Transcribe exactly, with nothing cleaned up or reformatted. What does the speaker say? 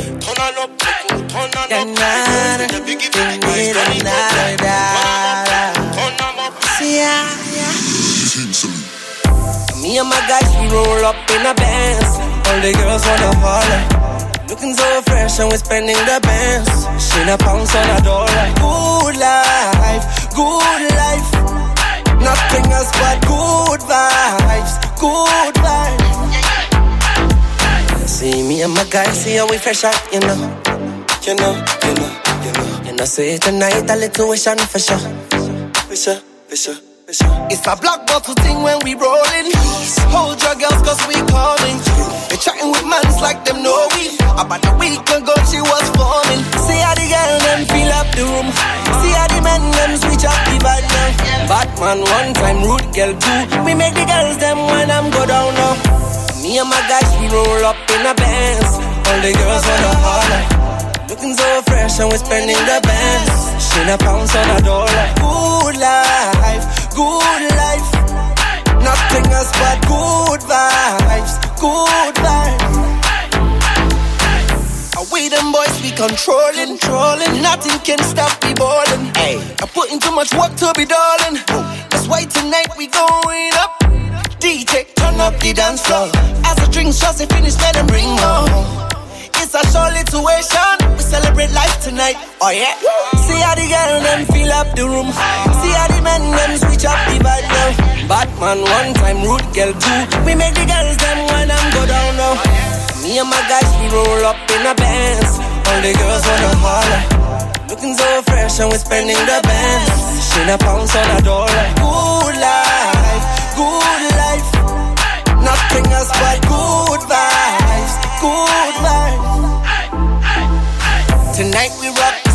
Turn on up, turn on up. See ya. Me and my guys, we roll up in a Benz. All the girls wanna holler. Looking so fresh and we're spending the bands. She a pounce on a dollar. Good life, good life. Nothing else but good vibes, good vibes. See me and my guys, see how we fresh out, you know. You know, you know, you know. You know, say tonight a little tuition for sure. For sure, for sure. It's a black bottle thing when we rollin'. Hold your girls cause we coming. They chatting with mans like them know we. About a week ago she was forming. See how the girl them fill up the room. See how the men them switch up the vibe now. Batman one time, rude girl two. We make the girls them when I'm go down now. Me and my guys we roll up in a Benz. All the girls wanna holler. Looking so fresh and we're spending the bands. She a pounce on a dollar. Good life, good life. Nothing else but good vibes, good vibes. Away them boys we controlling, trolling. Nothing can stop me ballin'. Hey, I put in too much work to be darling. That's why tonight we going up. D J turn up the dance floor. As the drinks just finish, let them bring more. It's a show situation. We celebrate life tonight. Oh yeah. See how the girl them fill up the room. See how the men them switch up the vibe now. Batman one time, rude girl two. We make the girls them when I'm go down now. Me and my guys we roll up in a Benz. All the girls wanna holler. Looking so fresh and we're spending the bands. She a pounce on a dollar. Good life, good life. Nothing else but good vibes, good vibes. Tonight we rock